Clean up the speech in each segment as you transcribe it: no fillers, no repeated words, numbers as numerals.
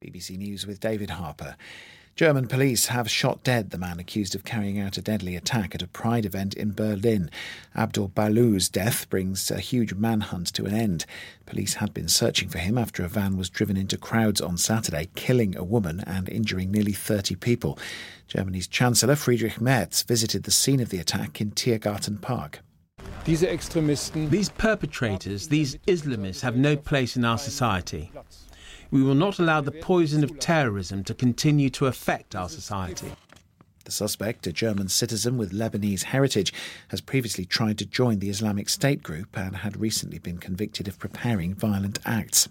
BBC News with David Harper. German police have shot dead the man accused of carrying out a deadly attack at a Pride event in Berlin. Abdul Balou's death brings a huge manhunt to an end. Police had been searching for him after a van was driven into crowds on Saturday, killing a woman and injuring nearly 30 people. Germany's Chancellor Friedrich Merz visited the scene of the attack in Tiergarten Park. These perpetrators, these Islamists, have no place in our society. We will not allow the poison of terrorism to continue to affect our society. The suspect, a German citizen with Lebanese heritage, has previously tried to join the Islamic State group and had recently been convicted of preparing violent acts.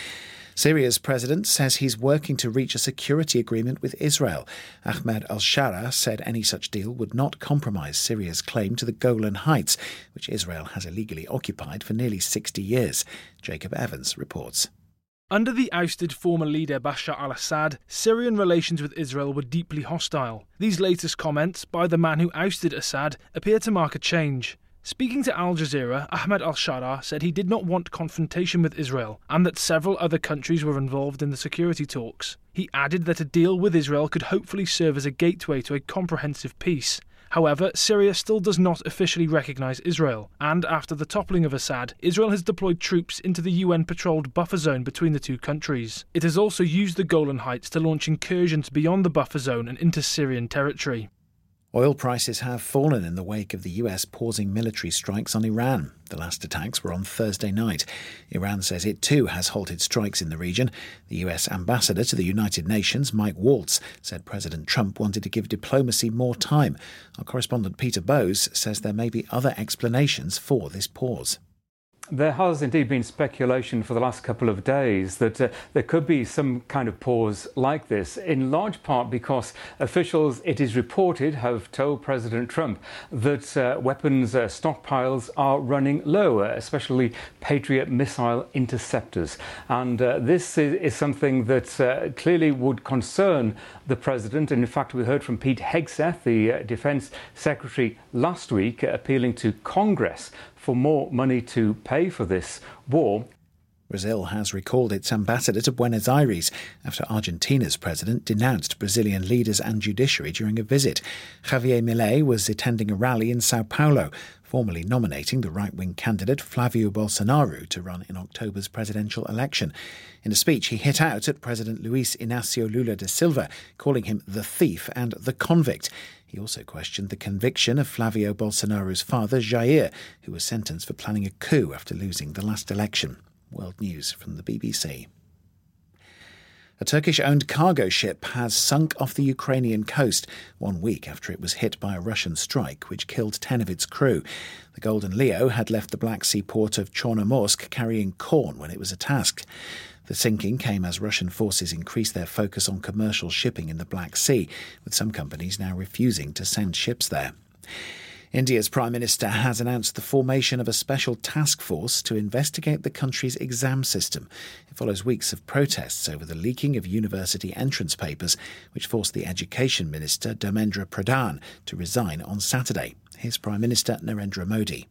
Syria's president says he's working to reach a security agreement with Israel. Ahmed al-Shara said any such deal would not compromise Syria's claim to the Golan Heights, which Israel has illegally occupied for nearly 60 years. Jacob Evans reports. Under the ousted former leader Bashar al-Assad, Syrian relations with Israel were deeply hostile. These latest comments by the man who ousted Assad appear to mark a change. Speaking to Al Jazeera, Ahmed al-Shara said he did not want confrontation with Israel and that several other countries were involved in the security talks. He added that a deal with Israel could hopefully serve as a gateway to a comprehensive peace. However, Syria still does not officially recognise Israel, and after the toppling of Assad, Israel has deployed troops into the UN-patrolled buffer zone between the two countries. It has also used the Golan Heights to launch incursions beyond the buffer zone and into Syrian territory. Oil prices have fallen in the wake of the US pausing military strikes on Iran. The last attacks were on Thursday night. Iran says it too has halted strikes in the region. The US ambassador to the United Nations, Mike Waltz, said President Trump wanted to give diplomacy more time. Our correspondent Peter Bowes says there may be other explanations for this pause. There has indeed been speculation for the last couple of days that there could be some kind of pause like this, in large part because officials, it is reported, have told President Trump that weapons stockpiles are running low, especially Patriot missile interceptors. And this is something that clearly would concern the president. And in fact, we heard from Pete Hegseth, the Defense Secretary, last week, appealing to Congress for more money to pay for this war. Brazil has recalled its ambassador to Buenos Aires after Argentina's president denounced Brazilian leaders and judiciary during a visit. Javier Milei was attending a rally in Sao Paulo, formally nominating the right-wing candidate Flavio Bolsonaro to run in October's presidential election. In a speech, he hit out at President Luiz Inácio Lula da Silva, calling him the thief and the convict. He also questioned the conviction of Flavio Bolsonaro's father, Jair, who was sentenced for planning a coup after losing the last election. World News from the BBC. A Turkish-owned cargo ship has sunk off the Ukrainian coast 1 week after it was hit by a Russian strike, which killed 10 of its crew. The Golden Leo had left the Black Sea port of Chornomorsk carrying corn when it was attacked. The sinking came as Russian forces increased their focus on commercial shipping in the Black Sea, with some companies now refusing to send ships there. India's Prime Minister has announced the formation of a special task force to investigate the country's exam system. It follows weeks of protests over the leaking of university entrance papers, which forced the Education Minister, Dharmendra Pradhan, to resign on Saturday. Here's Prime Minister Narendra Modi.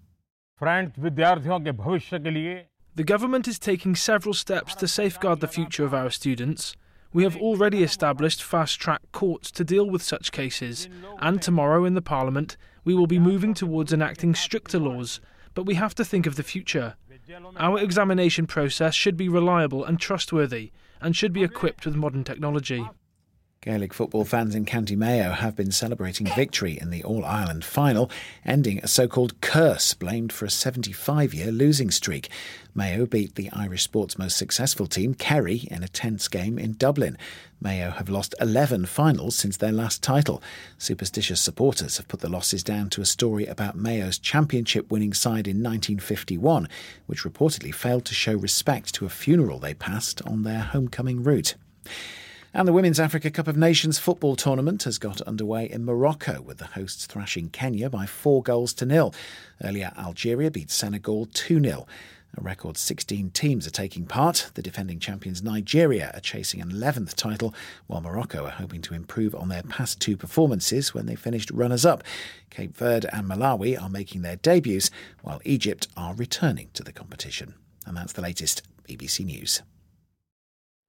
The government is taking several steps to safeguard the future of our students. We have already established fast-track courts to deal with such cases, and tomorrow in the Parliament we will be moving towards enacting stricter laws, but we have to think of the future. Our examination process should be reliable and trustworthy, and should be equipped with modern technology. Gaelic football fans in County Mayo have been celebrating victory in the All-Ireland final, ending a so-called curse blamed for a 75-year losing streak. Mayo beat the Irish sport's most successful team, Kerry, in a tense game in Dublin. Mayo have lost 11 finals since their last title. Superstitious supporters have put the losses down to a story about Mayo's championship-winning side in 1951, which reportedly failed to show respect to a funeral they passed on their homecoming route. And the Women's Africa Cup of Nations football tournament has got underway in Morocco, with the hosts thrashing Kenya by 4-0. Earlier, Algeria beat Senegal 2-0. A record 16 teams are taking part. The defending champions Nigeria are chasing an 11th title, while Morocco are hoping to improve on their past two performances when they finished runners-up. Cape Verde and Malawi are making their debuts, while Egypt are returning to the competition. And that's the latest BBC News.